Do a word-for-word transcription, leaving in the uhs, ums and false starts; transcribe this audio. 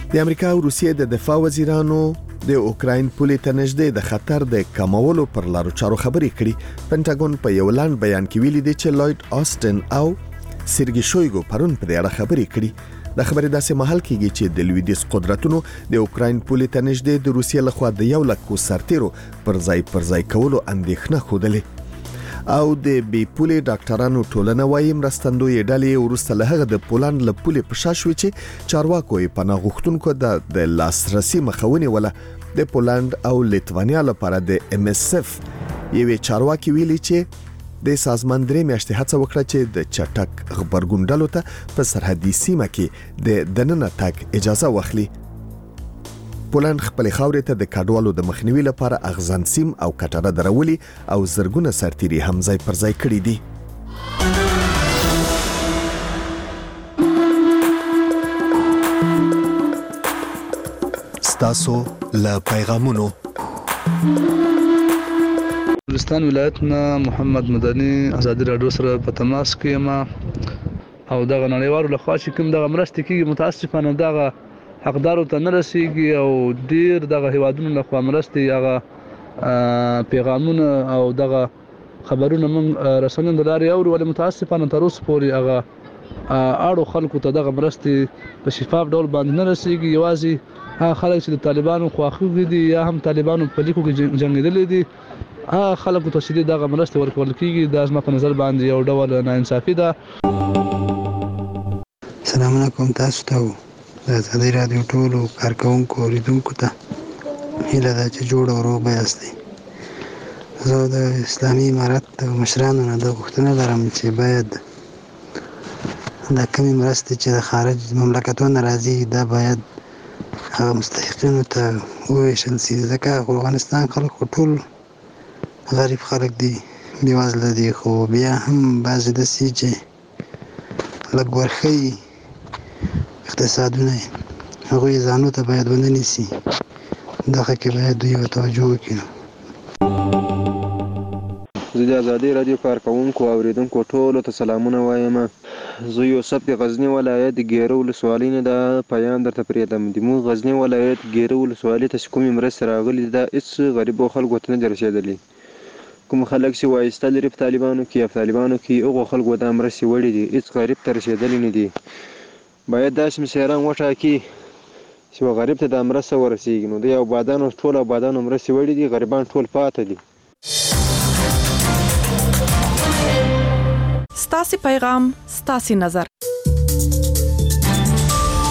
د امریکا او روسیې د دفاع وزیرانو د اوکراین پولې ته نږدې د خطر د کمولو پر لارو چارو خبرې کړي. پنټاګون په یو لاند بیان کې ویلي دی چې لوید آسټن او سرګي شویګو پرون په دې اړه خبرې کړي. د خبرې داسې مهال کېږي چې د لویدیځ قدرتونو د اوکراین پولې ته نږدې د روسیې لخوا د یو لک سرتیرو پر ځای پر ځای کولو اندېښنه خوده او د بي پولې ډاکټرانو ټولنه وايي مرستندوی ډلې ورسته له هغه د پولند له پولې په شا شوې چې چارواکو یې پناه غوښتونکو د لاسرسي مخاوني ولا د پولند او لیتوانیا لپاره د ام اس اف یوې چارواکي ویلي چې د سازمان درې میاشتې هڅه وکړه چې د چټک خبرګون ډلو ته په سرحدي سیمه کې د دننه تګ اجازه واخلي. پولند خپل خاورې ته د کډوالو د مخنیوي لپاره اغزن سیم او کټره درولي او زرګونه سرتیري هم ځای پر ځای کړي دي. ستاسو له پیغامونو بلوچستان ولایتنا محمد مدني آزادي رادیو سره په تماس کې ما او دغه نړیوالو لخوا چې کوم دغه مرستې کېږي متاسفانه دغه حقدارو ته نه رسیږي او ډیر دغه هیوادونو لخوا مرستې هغه پیغامونه او دغه خبرونه من رسنیو د لارې اوري ولې متاسفانه تر اوسه پورې هغه اړو خلکو ته دغه مرستې په شفاف ډول باندې نه رسیږي. یوازې هغه خلک چې د طالبانو خواخوږي دي یا هم طالبانو په لیکو کې جنګېدلي دي هغه خلکو ته چې دغه مرستې ورکول کېږي دا زما په نظر باندې یو ډول ناانصافي ده. السلام علیکم تاسو ته د آزادي رادیو ټولو کارکوونکو اوریدونکو ته هیله ده چې جوړ او روغ یاست. زه د اسلامي امارت د مشرانو نه د غوښتنه لرم چې باید دا کمې مرستې چې د خارج مملکتونو راځي دا باید هغه مستحقینو ته وویشل سي ځکه افغانستان خلک ټول غریب خلک دي بېوزله دي خو بیا هم بعضې داسې چې لږ ورښیي اقتصادونه هغوی ځانو ته باید ونه نیسي دغه کې باید دوی توجه وکړي. زه د آزادي رادیو کارکوونکو او اوریدونکو ټولو ته سلامونه وایم. زه یوسف د غزني ولایت ګیره ولسوالۍ نه دا پیام درته پرېږدم. زموږ غزني ولایت ګیره ولسوالۍ ته چې کومې مرستې راغلي دا هېڅ غریبو خلکو ته نه دي رسېدلي. کوم خلک چې وایسته لري په طالبانو کې یا په طالبانو کې هغو خلکو دا مرستې وړي دي هېڅ غریب ته رسېدلي نه دي. باید داسې مشران وټاکي چې غریب ته دا مرسته ورسېږي نو دوی آبادانو ټول آبادانو مرستې وړي دي غریبان ټول پاته دي. ستاسې پیغام ستاسې نظر